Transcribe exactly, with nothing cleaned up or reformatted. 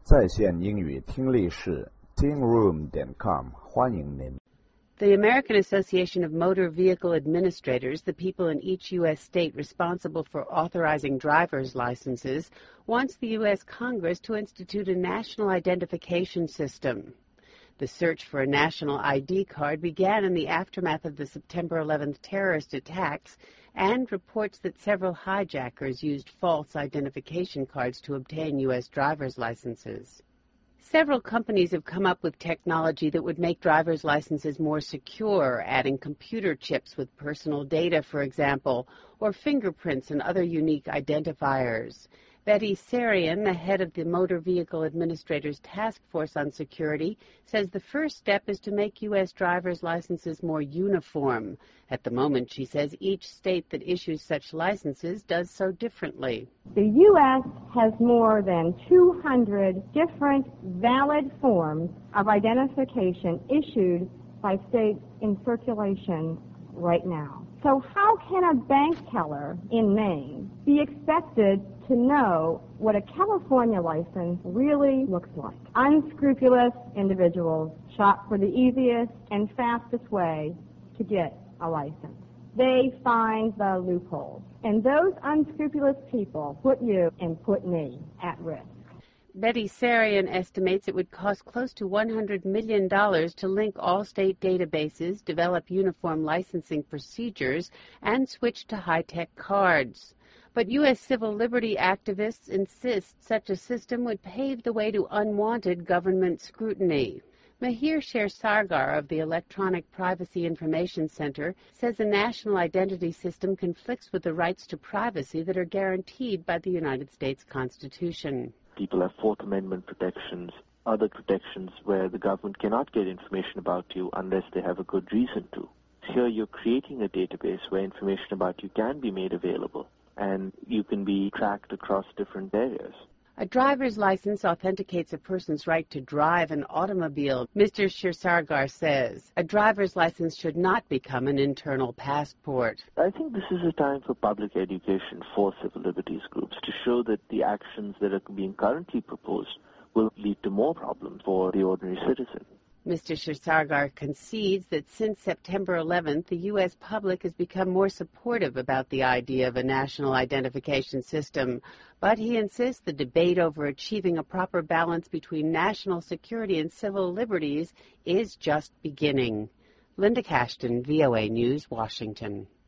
在线英语听力室 tingroom 点 com 欢迎您。 The American Association of Motor Vehicle Administrators, the people in each U S state responsible for authorizing driver's licenses, wants the U S Congress to institute a national identification system. The search for a national I D card began in the aftermath of the September eleventh terrorist attacks, and reports that several hijackers used false identification cards to obtain U S driver's licenses. Several companies have come up with technology that would make driver's licenses more secure, adding computer chips with personal data, for example, or fingerprints and other unique identifiers. Betty Sarian, the head of the Motor Vehicle Administrators Task Force on Security, says the first step is to make U S driver's licenses more uniform. At the moment, she says, each state that issues such licenses does so differently. The U S has more than two hundred different valid forms of identification issued by states in circulation right now. So how can a bank teller in Maine be expected to know what a California license really looks like? Unscrupulous individuals shop for the easiest and fastest way to get a license. They find the loopholes. And those unscrupulous people put you and put me at risk. Betty Sarian estimates it would cost close to one hundred million dollars to link all state databases, develop uniform licensing procedures, and switch to high-tech cards. But U S civil liberty activists insist such a system would pave the way to unwanted government scrutiny. Mahir Shersargar of the Electronic Privacy Information Center says a national identity system conflicts with the rights to privacy that are guaranteed by the United States Constitution. People have Fourth Amendment protections, other protections where the government cannot get information about you unless they have a good reason to. Here you're creating a database where information about you can be made available and you can be tracked across different areas. A driver's license authenticates a person's right to drive an automobile, Mister Shersargar says. A driver's license should not become an internal passport. I think this is a time for public education for civil liberties groups to show that the actions that are being currently proposed will lead to more problems for the ordinary citizen. Mister Shersargar concedes that since September eleventh, the U S public has become more supportive about the idea of a national identification system, but he insists the debate over achieving a proper balance between national security and civil liberties is just beginning. Linda Cashton, V O A News, Washington.